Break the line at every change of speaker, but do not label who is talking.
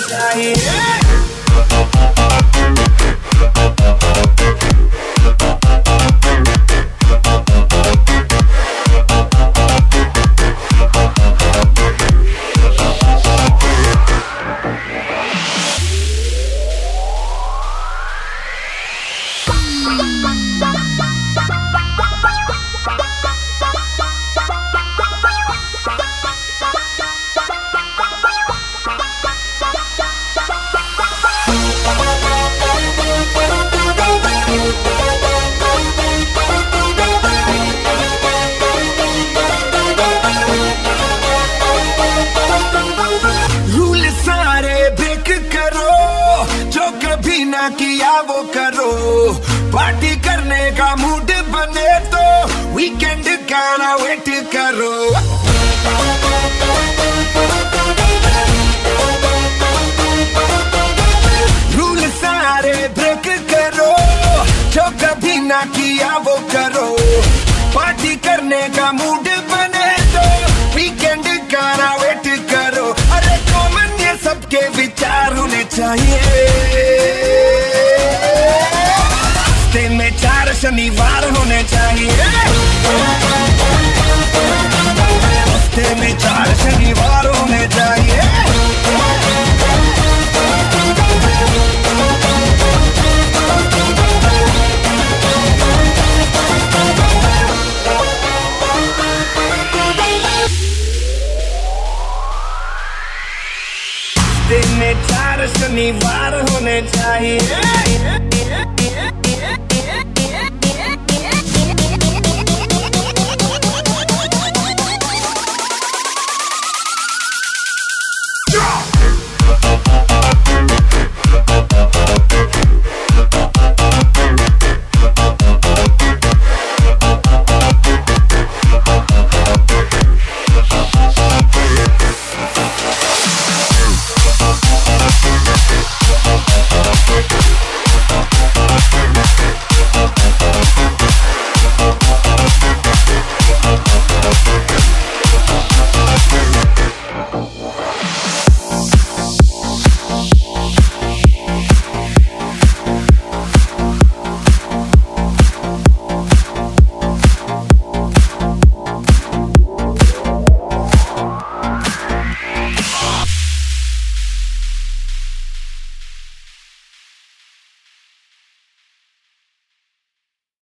चाहिए। ना किया वो करो, पार्टी करने का मूड बने तो वीकेंड का ना वेट करो। रूल सारे ब्रेक करो, जो कभी ना किया वो करो, पार्टी करने का मूड बने तो वीकेंड का ना वेट करो। अरे कॉमन ये सबके विचार होने चाहिए। हफ्ते में 4 शनिवार होने चाहिए। हफ्ते में 4 शनिवार होने चाहिए। हफ्ते में 4 शनिवार होने चाहिए।